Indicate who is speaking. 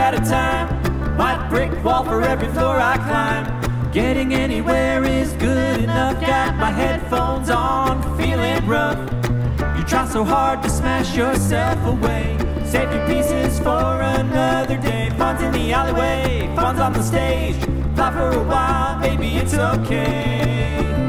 Speaker 1: at a time. White brick wall for every floor I climb. Getting anywhere is good enough. Got my headphones on, feeling rough. You try so hard to smash yourself away. Save your pieces for another day. Fun's in the alleyway, fun's on the stage. Fly for a while, baby, it's okay.